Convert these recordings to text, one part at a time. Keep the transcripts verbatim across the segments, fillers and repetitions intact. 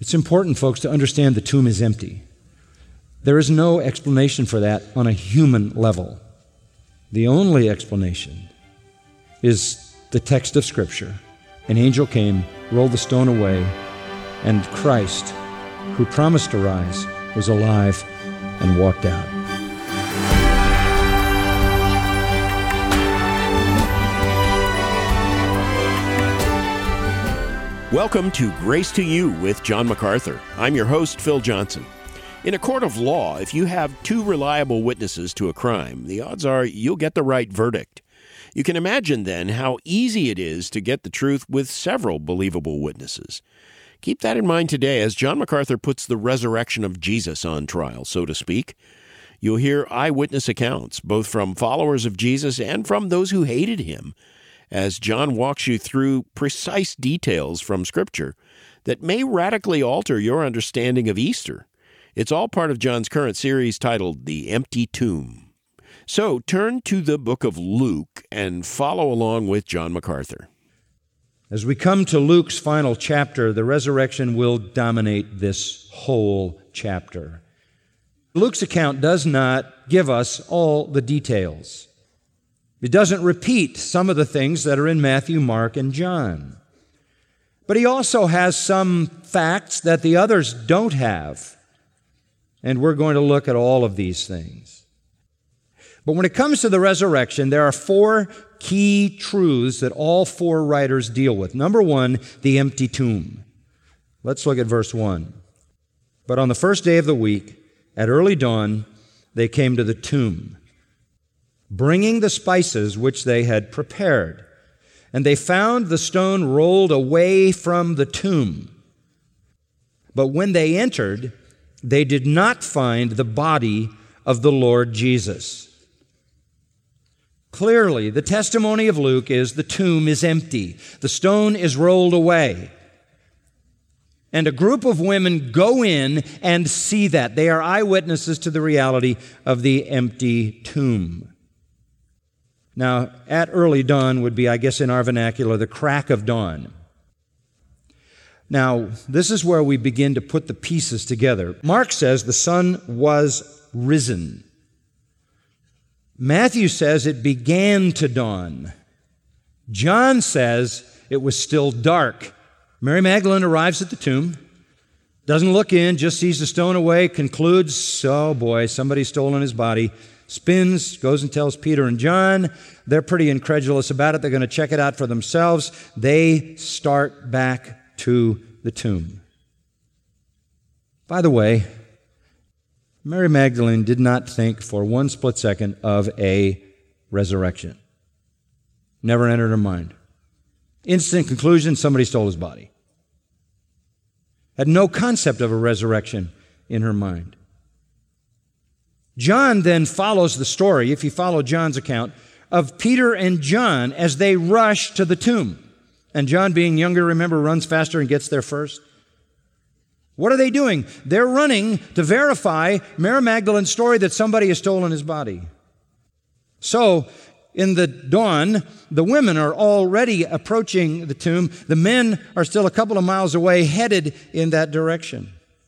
It's important, folks, to understand the tomb is empty. There is no explanation for that on a human level. The only explanation is the text of Scripture. An angel came, rolled the stone away, and Christ, who promised to rise, was alive and walked out. Welcome to Grace to You with John MacArthur. I'm your host, Phil Johnson. In a court of law, if you have two reliable witnesses to a crime, the odds are you'll get the right verdict. You can imagine then how easy it is to get the truth with several believable witnesses. Keep that in mind today as John MacArthur puts the resurrection of Jesus on trial, so to speak. You'll hear eyewitness accounts, both from followers of Jesus and from those who hated him, as John walks you through precise details from Scripture that may radically alter your understanding of Easter. It's all part of John's current series titled The Empty Tomb. So turn to the book of Luke and follow along with John MacArthur. As we come to Luke's final chapter, the resurrection will dominate this whole chapter. Luke's account does not give us all the details. It doesn't repeat some of the things that are in Matthew, Mark, and John. But he also has some facts that the others don't have. And we're going to look at all of these things. But when it comes to the resurrection, there are four key truths that all four writers deal with. Number one, the empty tomb. Let's look at verse one. But on the first day of the week, at early dawn, they came to the tomb, bringing the spices which they had prepared. And they found the stone rolled away from the tomb. But when they entered, they did not find the body of the Lord Jesus. Clearly, the testimony of Luke is the tomb is empty. The stone is rolled away. And a group of women go in and see that. They are eyewitnesses to the reality of the empty tomb. Now, at early dawn would be, I guess in our vernacular, the crack of dawn. Now, this is where we begin to put the pieces together. Mark says the sun was risen. Matthew says it began to dawn. John says it was still dark. Mary Magdalene arrives at the tomb, doesn't look in, just sees the stone away, concludes, oh boy, somebody's stolen his body, spins, goes and tells Peter and John. They're pretty incredulous about it. They're going to check it out for themselves. They start back to the tomb. By the way, Mary Magdalene did not think for one split second of a resurrection. Never entered her mind. Instant conclusion, somebody stole his body. Had no concept of a resurrection in her mind. John then follows the story, if you follow John's account, of Peter and John as they rush to the tomb. And John, being younger, remember, runs faster and gets there first. What are they doing? They're running to verify Mary Magdalene's story that somebody has stolen his body. So, in the dawn, the women are already approaching the tomb. The men are still a couple of miles away, headed in that direction.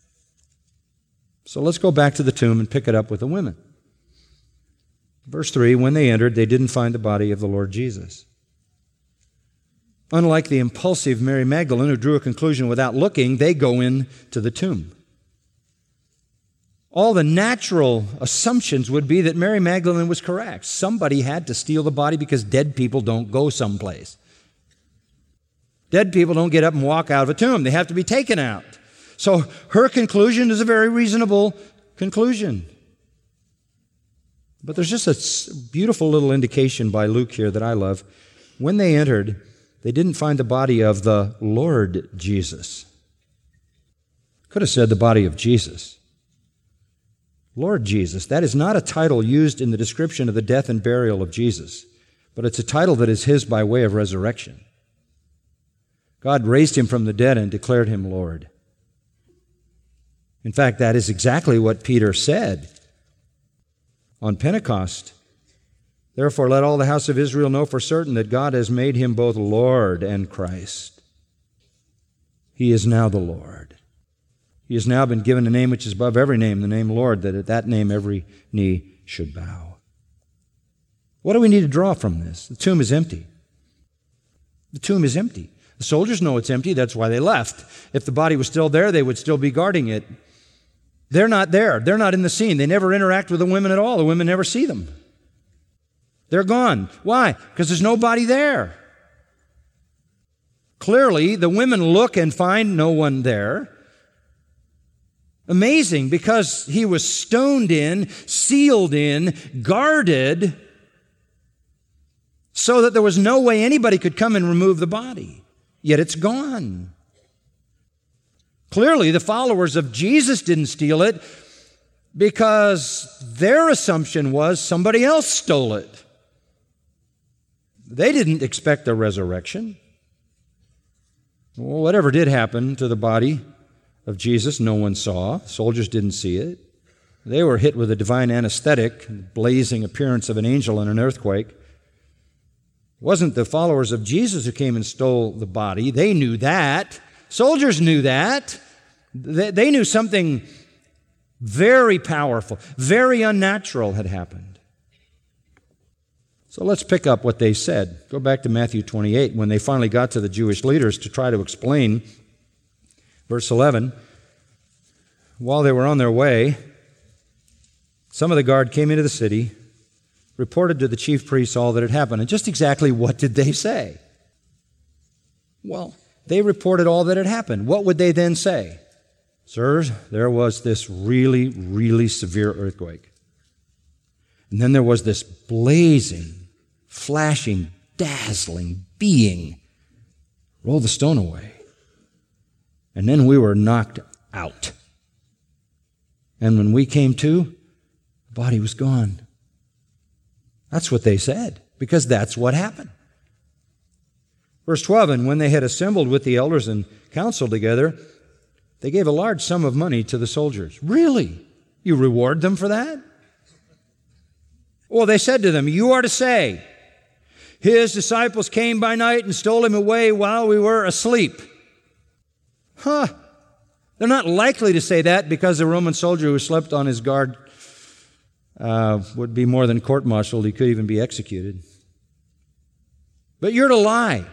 So let's go back to the tomb and pick it up with the women. Verse three, when they entered, they didn't find the body of the Lord Jesus. Unlike the impulsive Mary Magdalene, who drew a conclusion without looking, they go in to the tomb. All the natural assumptions would be that Mary Magdalene was correct. Somebody had to steal the body because dead people don't go someplace. Dead people don't get up and walk out of a tomb. They have to be taken out. So her conclusion is a very reasonable conclusion. But there's just a beautiful little indication by Luke here that I love. When they entered, they didn't find the body of the Lord Jesus. Could have said the body of Jesus. Lord Jesus, that is not a title used in the description of the death and burial of Jesus, but it's a title that is his by way of resurrection. God raised him from the dead and declared him Lord. In fact, that is exactly what Peter said on Pentecost. Therefore, let all the house of Israel know for certain that God has made him both Lord and Christ. He is now the Lord. He has now been given a name which is above every name, the name Lord, that at that name every knee should bow. What do we need to draw from this? The tomb is empty. The tomb is empty. The soldiers know it's empty. That's why they left. If the body was still there, they would still be guarding it. They're not there. They're not in the scene. They never interact with the women at all. The women never see them. They're gone. Why? Because there's nobody there. Clearly, the women look and find no one there. Amazing, because he was stoned in, sealed in, guarded, so that there was no way anybody could come and remove the body. Yet it's gone. Clearly, the followers of Jesus didn't steal it because their assumption was somebody else stole it. They didn't expect a resurrection. Well, whatever did happen to the body of Jesus, no one saw. Soldiers didn't see it. They were hit with a divine anesthetic, the blazing appearance of an angel in an earthquake. It wasn't the followers of Jesus who came and stole the body. They knew that. Soldiers knew that. They, they knew something very powerful, very unnatural had happened. So let's pick up what they said. Go back to Matthew twenty-eight, when they finally got to the Jewish leaders to try to explain. Verse eleven, while they were on their way, some of the guard came into the city, reported to the chief priests all that had happened. And just exactly what did they say? Well, they reported all that had happened. What would they then say? Sirs, there was this really, really severe earthquake. And then there was this blazing, flashing, dazzling being. Roll the stone away. And then we were knocked out. And when we came to, the body was gone. That's what they said, because that's what happened. Verse twelve, and when they had assembled with the elders and council together, they gave a large sum of money to the soldiers. Really? You reward them for that? Well, they said to them, you are to say, his disciples came by night and stole him away while we were asleep. Huh. They're not likely to say that, because the Roman soldier who slept on his guard uh, would be more than court-martialed. He could even be executed. But you're to lie.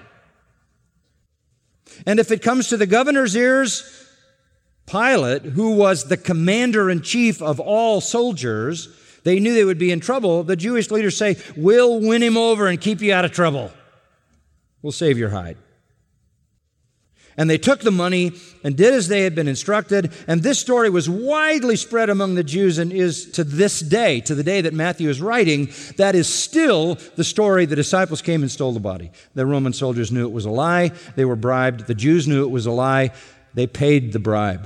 And if it comes to the governor's ears, Pilate, who was the commander-in-chief of all soldiers, they knew they would be in trouble. The Jewish leaders say, we'll win him over and keep you out of trouble. We'll save your hide. And they took the money and did as they had been instructed. And this story was widely spread among the Jews and is to this day, to the day that Matthew is writing, that is still the story. The disciples came and stole the body. The Roman soldiers knew it was a lie. They were bribed. The Jews knew it was a lie. They paid the bribe.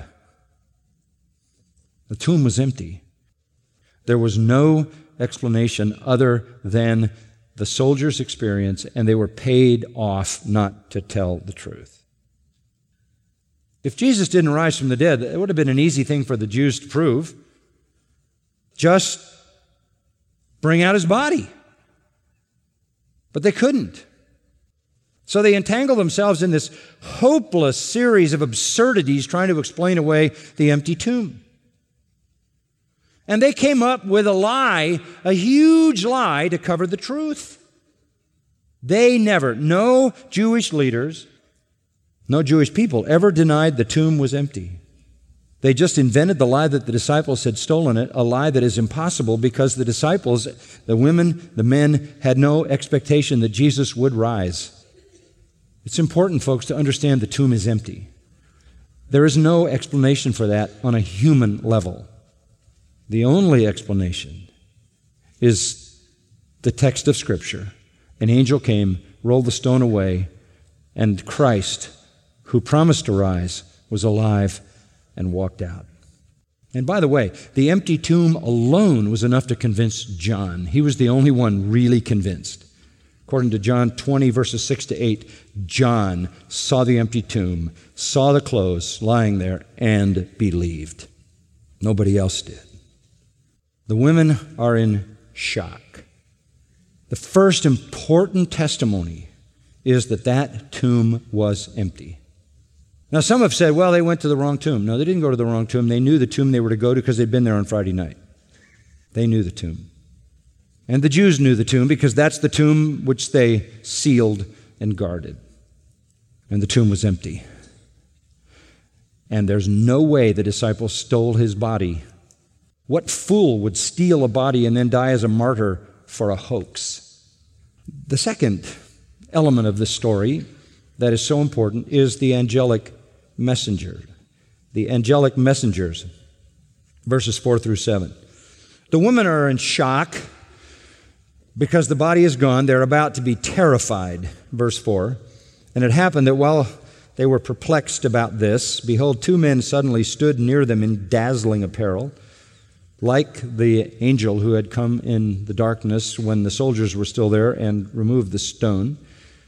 The tomb was empty. There was no explanation other than the soldiers' experience, and they were paid off not to tell the truth. If Jesus didn't rise from the dead, it would have been an easy thing for the Jews to prove. Just bring out his body. But they couldn't. So they entangled themselves in this hopeless series of absurdities trying to explain away the empty tomb. And they came up with a lie, a huge lie, to cover the truth. They never, no Jewish leaders, no Jewish people ever denied the tomb was empty. They just invented the lie that the disciples had stolen it, a lie that is impossible because the disciples, the women, the men, had no expectation that Jesus would rise. It's important, folks, to understand the tomb is empty. There is no explanation for that on a human level. The only explanation is the text of Scripture. An angel came, rolled the stone away, and Christ, who promised to rise, was alive and walked out. And by the way, the empty tomb alone was enough to convince John. He was the only one really convinced. According to John twenty, verses six to eight, John saw the empty tomb, saw the clothes lying there, and believed. Nobody else did. The women are in shock. The first important testimony is that that tomb was empty. Now, some have said, well, they went to the wrong tomb. No, they didn't go to the wrong tomb. They knew the tomb they were to go to because they'd been there on Friday night. They knew the tomb. And the Jews knew the tomb because that's the tomb which they sealed and guarded. And the tomb was empty. And there's no way the disciples stole his body. What fool would steal a body and then die as a martyr for a hoax? The second element of this story that is so important is the angelic messenger. The angelic messengers, verses four through seven. The women are in shock because the body is gone. They're about to be terrified, verse four. And it happened that while they were perplexed about this, behold, two men suddenly stood near them in dazzling apparel, like the angel who had come in the darkness when the soldiers were still there and removed the stone.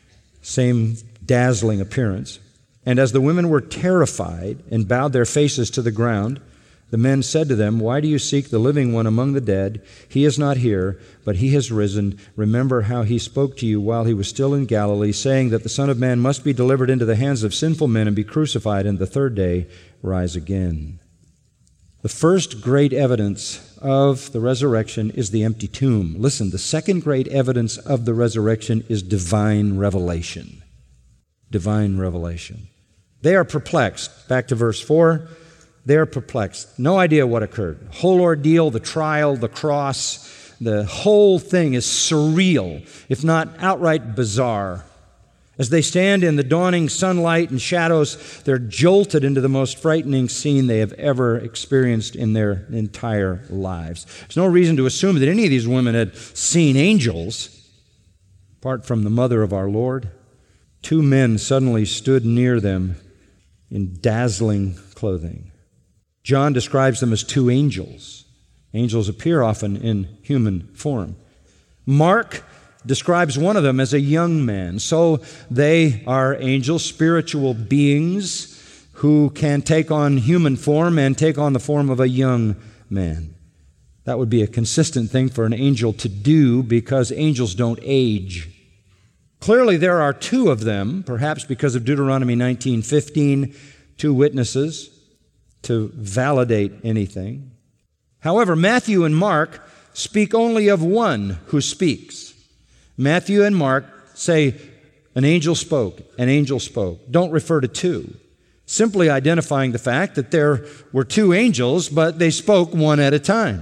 Same dazzling appearance. And as the women were terrified and bowed their faces to the ground, the men said to them, why do you seek the living one among the dead? He is not here, but he has risen. Remember how he spoke to you while he was still in Galilee, saying that the Son of Man must be delivered into the hands of sinful men and be crucified, and the third day rise again. The first great evidence of the resurrection is the empty tomb. Listen, the second great evidence of the resurrection is divine revelation. Divine revelation. They are perplexed. Back to verse four. They are perplexed. No idea what occurred. The whole ordeal, the trial, the cross, the whole thing is surreal, if not outright bizarre. As they stand in the dawning sunlight and shadows, they're jolted into the most frightening scene they have ever experienced in their entire lives. There's no reason to assume that any of these women had seen angels, apart from the mother of our Lord. Two men suddenly stood near them in dazzling clothing. John describes them as two angels. Angels appear often in human form. Mark describes one of them as a young man. So they are angels, spiritual beings who can take on human form and take on the form of a young man. That would be a consistent thing for an angel to do because angels don't age. Clearly there are two of them, perhaps because of Deuteronomy nineteen fifteen, two witnesses to validate anything. However, Matthew and Mark speak only of one who speaks. Matthew and Mark say, an angel spoke, an angel spoke. Don't refer to two. Simply identifying the fact that there were two angels, but they spoke one at a time.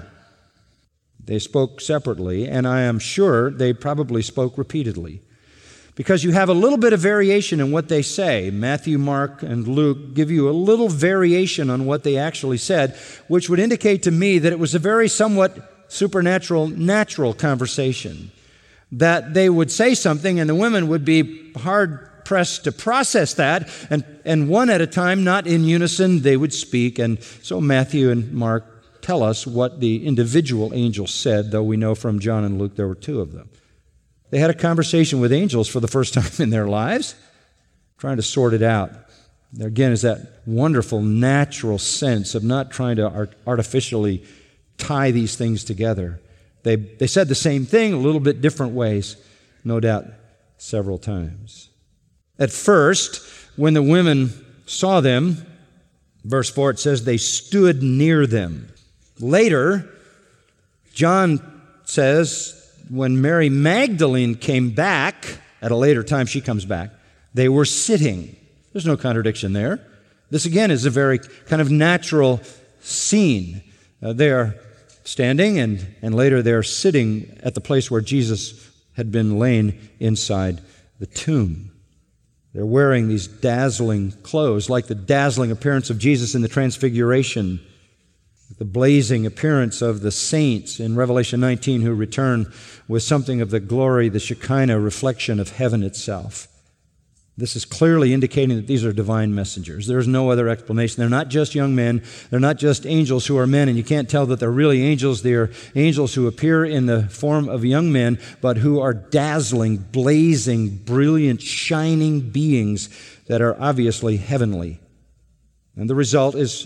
They spoke separately, and I am sure they probably spoke repeatedly. Because you have a little bit of variation in what they say. Matthew, Mark, and Luke give you a little variation on what they actually said, which would indicate to me that it was a very somewhat supernatural, natural conversation. That they would say something and the women would be hard-pressed to process that, and, and one at a time, not in unison, they would speak. And so Matthew and Mark tell us what the individual angels said, though we know from John and Luke there were two of them. They had a conversation with angels for the first time in their lives, trying to sort it out. There again is that wonderful natural sense of not trying to art- artificially tie these things together. They, they said the same thing a little bit different ways, no doubt several times. At first, when the women saw them, verse four, it says they stood near them. Later, John says, when Mary Magdalene came back, at a later time she comes back, they were sitting. There's no contradiction there. This again is a very kind of natural scene. Uh, they are standing, and, and later they're sitting at the place where Jesus had been laid inside the tomb. They're wearing these dazzling clothes, like the dazzling appearance of Jesus in the Transfiguration, the blazing appearance of the saints in Revelation nineteen who return with something of the glory, the Shekinah reflection of heaven itself. This is clearly indicating that these are divine messengers. There's no other explanation. They're not just young men. They're not just angels who are men, and you can't tell that they're really angels. They're angels who appear in the form of young men, but who are dazzling, blazing, brilliant, shining beings that are obviously heavenly. And the result is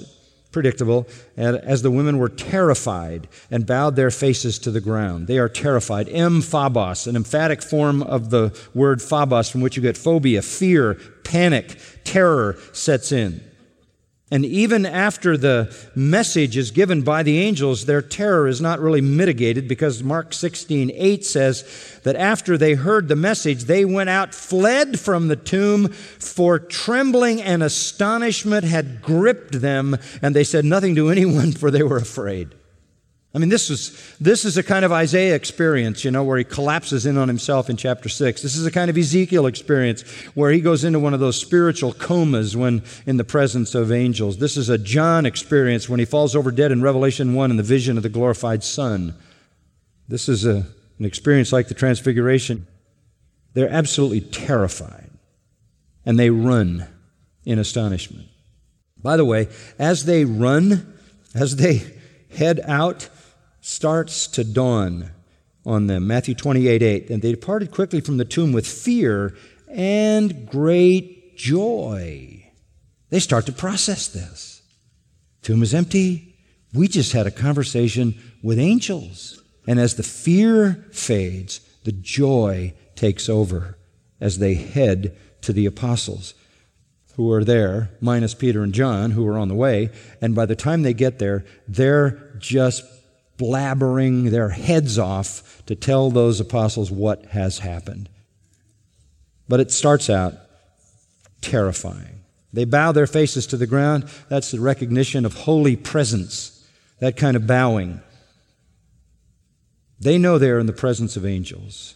predictable, as the women were terrified and bowed their faces to the ground. They are terrified. Emphobos, an emphatic form of the word phobos, from which you get phobia, fear, panic, terror sets in. And even after the message is given by the angels, their terror is not really mitigated, because Mark sixteen eight says that after they heard the message, they went out, fled from the tomb, for trembling and astonishment had gripped them, and they said nothing to anyone, for they were afraid. I mean, this is this is a kind of Isaiah experience, you know, where he collapses in on himself in chapter six. This is a kind of Ezekiel experience where he goes into one of those spiritual comas when in the presence of angels. This is a John experience when he falls over dead in Revelation one in the vision of the glorified Son. This is a, an experience like the Transfiguration. They're absolutely terrified, and they run in astonishment. By the way, as they run, as they head out, starts to dawn on them. Matthew twenty-eight eight. And they departed quickly from the tomb with fear and great joy. They start to process this. Tomb is empty. We just had a conversation with angels. And as the fear fades, the joy takes over as they head to the apostles who are there, minus Peter and John, who are on the way. And by the time they get there, they're just blabbering their heads off to tell those apostles what has happened. But it starts out terrifying. They bow their faces to the ground. That's the recognition of holy presence, that kind of bowing. They know they're in the presence of angels.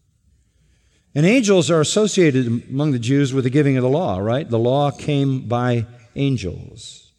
And angels are associated among the Jews with the giving of the law, right? The law came by angels.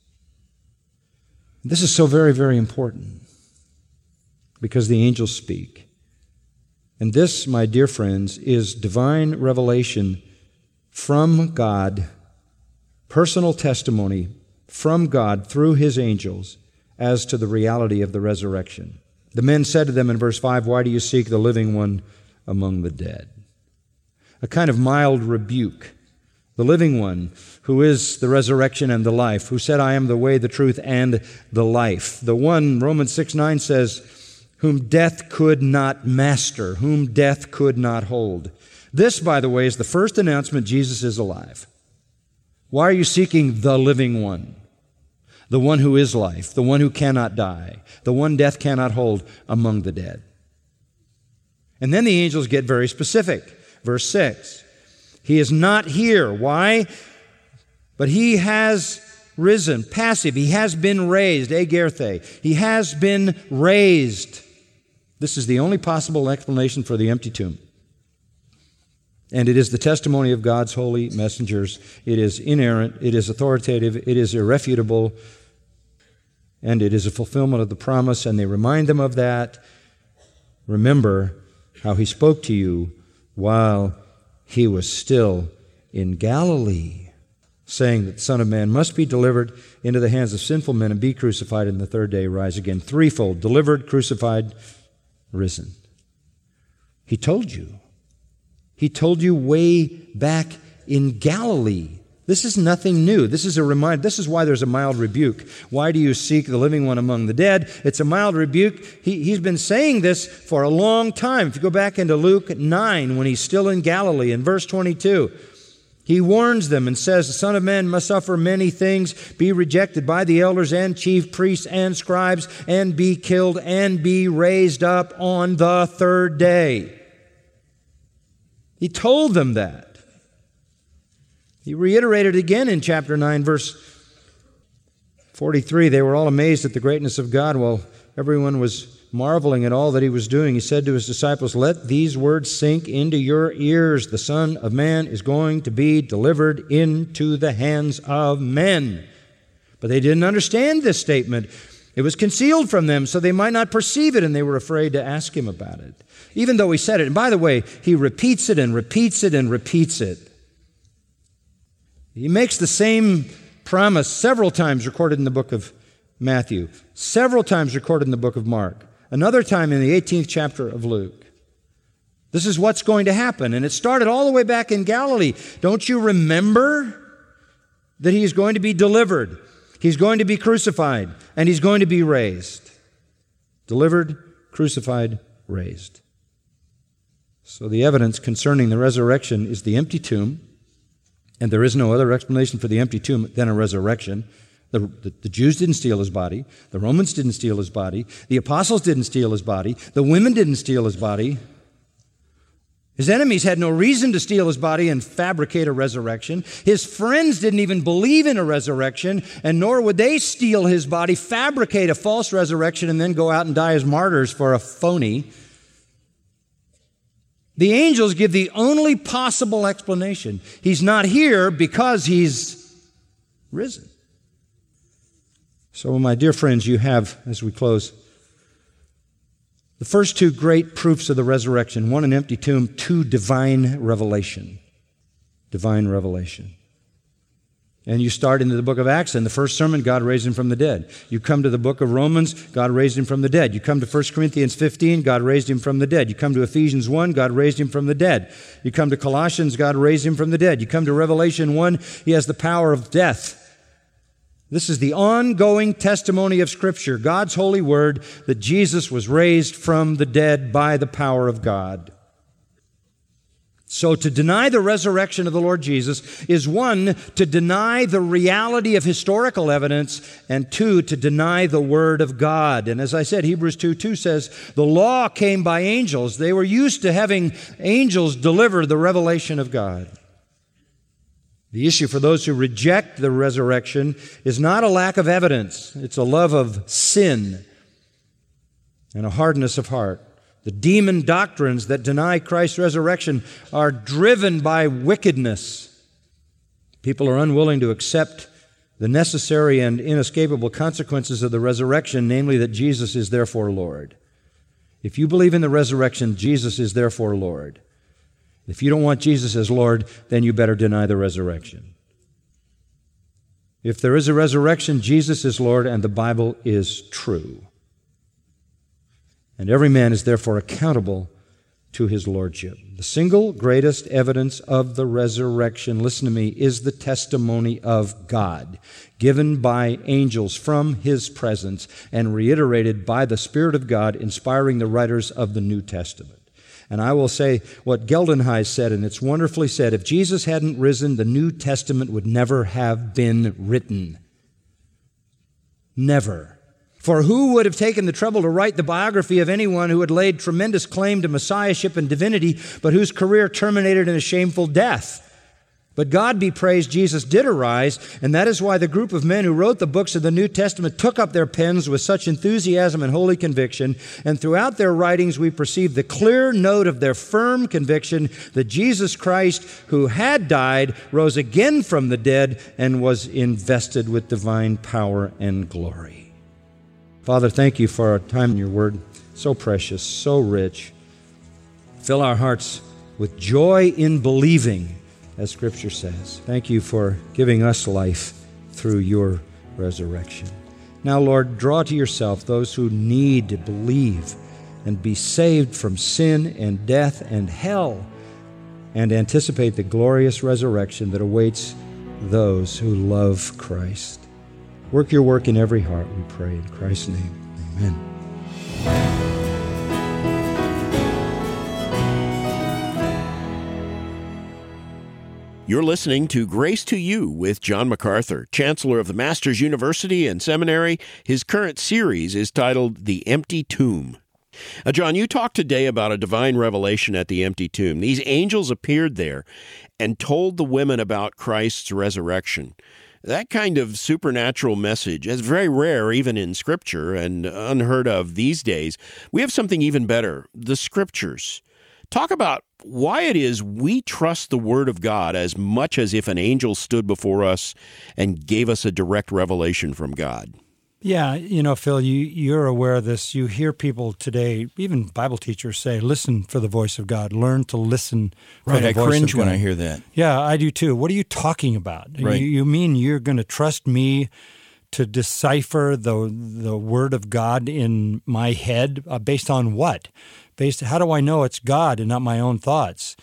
This is so very, very important, because the angels speak. And this, my dear friends, is divine revelation from God, personal testimony from God through His angels as to the reality of the resurrection. The men said to them in verse five, "Why do you seek the living one among the dead?" A kind of mild rebuke. The living one, who is the resurrection and the life, who said, "I am the way, the truth, and the life." The one, Romans six nine says, whom death could not master, whom death could not hold. This, by the way, is the first announcement Jesus is alive. Why are you seeking the living one? The one who is life, the one who cannot die, the one death cannot hold among the dead. And then the angels get very specific. Verse six, He is not here. Why? But He has risen, passive. He has been raised, agerthe. He has been raised. This is the only possible explanation for the empty tomb. And it is the testimony of God's holy messengers. It is inerrant, it is authoritative, it is irrefutable, and it is a fulfillment of the promise, and they remind them of that. Remember how He spoke to you while He was still in Galilee, saying that the Son of Man must be delivered into the hands of sinful men and be crucified, and the third day rise again. Threefold: delivered, crucified, risen. He told you. He told you way back in Galilee. This is nothing new. This is a reminder. This is why there's a mild rebuke. Why do you seek the living one among the dead? It's a mild rebuke. He, he's been saying this for a long time. If you go back into Luke nine, when he's still in Galilee, in verse twenty-two, He warns them and says, "The Son of Man must suffer many things, be rejected by the elders and chief priests and scribes, and be killed, and be raised up on the third day." He told them that. He reiterated again in chapter nine, verse forty-three. They were all amazed at the greatness of God while everyone was marveling at all that He was doing. He said to His disciples, "Let these words sink into your ears. The Son of Man is going to be delivered into the hands of men." But they didn't understand this statement. It was concealed from them, so they might not perceive it, and they were afraid to ask Him about it, even though He said it. And by the way, He repeats it and repeats it and repeats it. He makes the same promise several times recorded in the book of Matthew, several times recorded in the book of Mark, another time in the eighteenth chapter of Luke. This is what's going to happen, and it started all the way back in Galilee. Don't you remember that He is going to be delivered? He's going to be crucified, and he's going to be raised. Delivered, crucified, raised. So the evidence concerning the resurrection is the empty tomb, and there is no other explanation for the empty tomb than a resurrection. The, the, the Jews didn't steal his body. The Romans didn't steal his body. The apostles didn't steal his body. The women didn't steal his body. His enemies had no reason to steal his body and fabricate a resurrection. His friends didn't even believe in a resurrection, and nor would they steal his body, fabricate a false resurrection, and then go out and die as martyrs for a phony. The angels give the only possible explanation. He's not here because he's risen. So, my dear friends, you have, as we close, the first two great proofs of the resurrection, one an empty tomb, two divine revelation. Divine revelation. And you start into the book of Acts, and the first sermon, God raised him from the dead. You come to the book of Romans, God raised him from the dead. You come to First Corinthians fifteen, God raised him from the dead. You come to Ephesians one, God raised him from the dead. You come to Colossians, God raised him from the dead. You come to Revelation one, he has the power of death. This is the ongoing testimony of Scripture, God's holy word, that Jesus was raised from the dead by the power of God. So to deny the resurrection of the Lord Jesus is, one, to deny the reality of historical evidence, and two, to deny the Word of God. And as I said, Hebrews two two says, the law came by angels. They were used to having angels deliver the revelation of God. The issue for those who reject the resurrection is not a lack of evidence. It's a love of sin and a hardness of heart. The demon doctrines that deny Christ's resurrection are driven by wickedness. People are unwilling to accept the necessary and inescapable consequences of the resurrection, namely that Jesus is therefore Lord. If you believe in the resurrection, Jesus is therefore Lord. If you don't want Jesus as Lord, then you better deny the resurrection. If there is a resurrection, Jesus is Lord, and the Bible is true. And every man is therefore accountable to his lordship. The single greatest evidence of the resurrection, listen to me, is the testimony of God, given by angels from his presence and reiterated by the Spirit of God, inspiring the writers of the New Testament. And I will say what Geldenhuys said, and it's wonderfully said, if Jesus hadn't risen, the New Testament would never have been written. Never. For who would have taken the trouble to write the biography of anyone who had laid tremendous claim to messiahship and divinity, but whose career terminated in a shameful death? But God be praised, Jesus did arise, and that is why the group of men who wrote the books of the New Testament took up their pens with such enthusiasm and holy conviction, and throughout their writings we perceive the clear note of their firm conviction that Jesus Christ, who had died, rose again from the dead and was invested with divine power and glory. Father, thank you for our time in your word, so precious, so rich. Fill our hearts with joy in believing, as Scripture says. Thank you for giving us life through your resurrection. Now, Lord, draw to yourself those who need to believe and be saved from sin and death and hell, and anticipate the glorious resurrection that awaits those who love Christ. Work your work in every heart, we pray. In Christ's name, amen. You're listening to Grace to You with John MacArthur, Chancellor of the Masters University and Seminary. His current series is titled The Empty Tomb. Now, John, you talked today about a divine revelation at the empty tomb. These angels appeared there and told the women about Christ's resurrection. That kind of supernatural message is very rare even in Scripture and unheard of these days. We have something even better, the Scriptures. Talk about why it is we trust the Word of God as much as if an angel stood before us and gave us a direct revelation from God. Yeah, you know, Phil, you, you're aware of this. You hear people today, even Bible teachers say, listen for the voice of God. Learn to listen for right, the I voice of God. Right, I cringe when I hear that. Yeah, I do too. What are you talking about? Right. You, you mean you're going to trust me to decipher the the Word of God in my head uh, based on what? Based, how do I know it's God and not my own thoughts?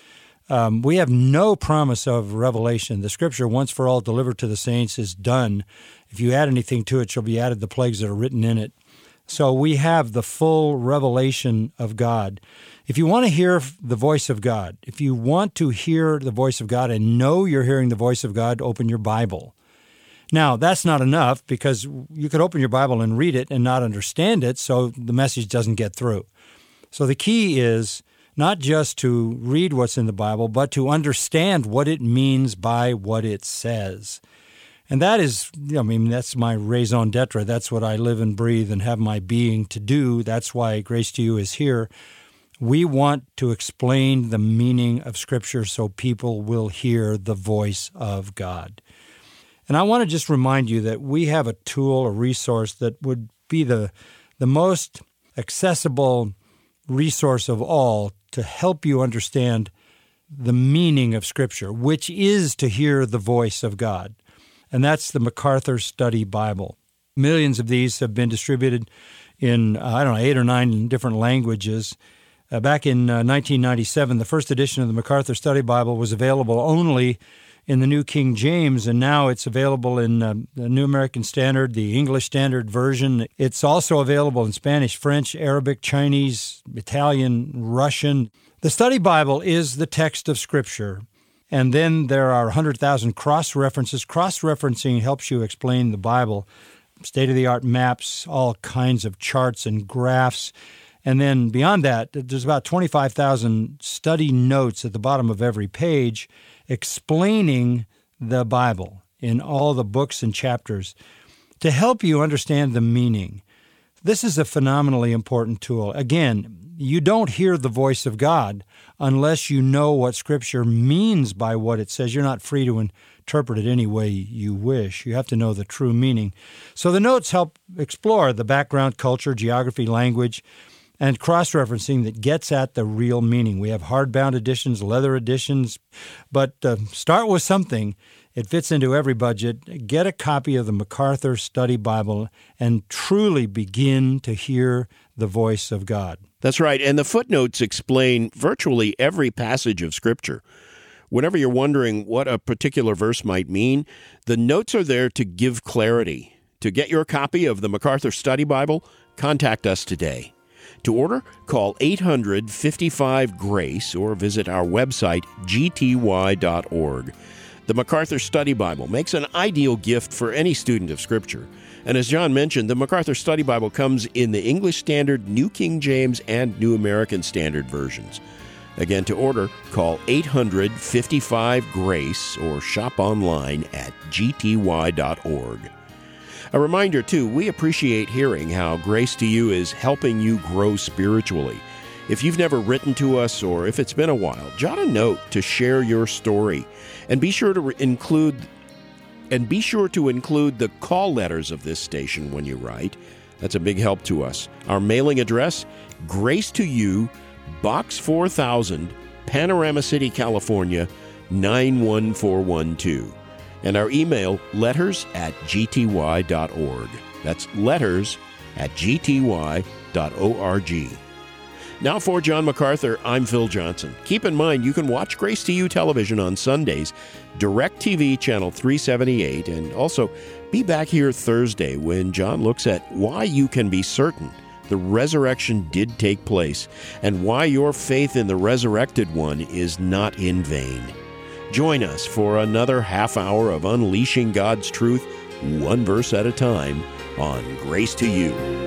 Um, we have no promise of revelation. The Scripture, once for all delivered to the saints, is done. If you add anything to it, shall be added the plagues that are written in it. So we have the full revelation of God. If you want to hear the voice of God, if you want to hear the voice of God and know you're hearing the voice of God, open your Bible. Now, that's not enough, because you could open your Bible and read it and not understand it, so the message doesn't get through. So the key is not just to read what's in the Bible, but to understand what it means by what it says. And that is, I mean, that's my raison d'etre. That's what I live and breathe and have my being to do. That's why Grace to You is here. We want to explain the meaning of Scripture so people will hear the voice of God. And I want to just remind you that we have a tool, a resource that would be the, the most accessible resource of all to help you understand the meaning of Scripture, which is to hear the voice of God. And that's the MacArthur Study Bible. Millions of these have been distributed in, uh, I don't know, eight or nine different languages. Uh, back in uh, nineteen ninety-seven, the first edition of the MacArthur Study Bible was available only in the New King James, and now it's available in uh, the New American Standard, the English Standard Version. It's also available in Spanish, French, Arabic, Chinese, Italian, Russian. The Study Bible is the text of Scripture. And then there are one hundred thousand cross-references. Cross-referencing helps you explain the Bible, state-of-the-art maps, all kinds of charts and graphs. And then beyond that, there's about twenty-five thousand study notes at the bottom of every page explaining the Bible in all the books and chapters to help you understand the meaning. This is a phenomenally important tool. Again, you don't hear the voice of God unless you know what Scripture means by what it says. You're not free to interpret it any way you wish. You have to know the true meaning. So the notes help explore the background, culture, geography, language, and cross-referencing that gets at the real meaning. We have hardbound editions, leather editions, but uh, start with something. It fits into every budget. Get a copy of the MacArthur Study Bible and truly begin to hear the voice of God. That's right, and the footnotes explain virtually every passage of Scripture. Whenever you're wondering what a particular verse might mean, the notes are there to give clarity. To get your copy of the MacArthur Study Bible, contact us today. To order, call eight hundred, fifty-five, GRACE or visit our website, g t y dot org. The MacArthur Study Bible makes an ideal gift for any student of Scripture. And as John mentioned, the MacArthur Study Bible comes in the English Standard, New King James, and New American Standard versions. Again, to order, call eight hundred, fifty-five, GRACE or shop online at g t y dot org. A reminder, too, we appreciate hearing how Grace to You is helping you grow spiritually. If you've never written to us or if it's been a while, jot a note to share your story. And be sure to re- include and be sure to include the call letters of this station when you write. That's a big help to us. Our mailing address, Grace to You, Box four thousand, Panorama City, California, nine one four one two. And our email, letters at g t y dot org. That's letters at g t y dot org. Now for John MacArthur, I'm Phil Johnson. Keep in mind, you can watch Grace to You television on Sundays, DirecTV Channel three seventy-eight, and also be back here Thursday when John looks at why you can be certain the resurrection did take place and why your faith in the resurrected one is not in vain. Join us for another half hour of unleashing God's truth, one verse at a time, on Grace to You.